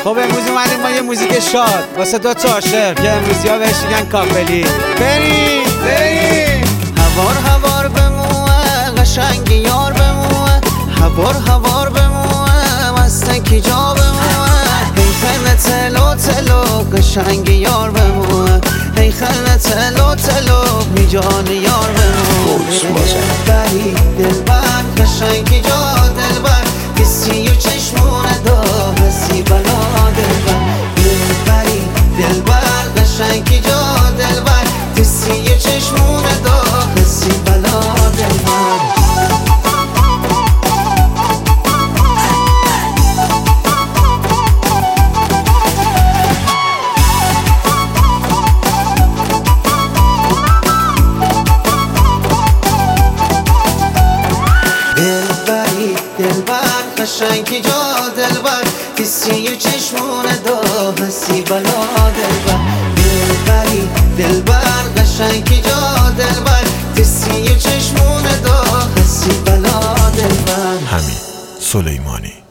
خب امروز اومدیم ما یه موزیک شاد واسه دو تا عاشق که امروزی ها بهش میگن کاپلی. بریم هوار بموه قشنگی یار بموه هوار بموه مستکی جا بموه ای خیلی تلو قشنگی یار بموه ای خیلی تلو می جان یار بموه دلبری دلبر قشنگی جا دلبر کسی و چشمون دا حسی بلا دلبری دلبر قشنگی جا دلبر کسی و چشمون دا حسی بلا دلبر دلبر قشنگی جا دلبر کسی و چشمون دا حسی بلا دلبر قشنگی جا دلبر کسی و چشمون دا حسی بلا دلبر. حمید سلیمانی.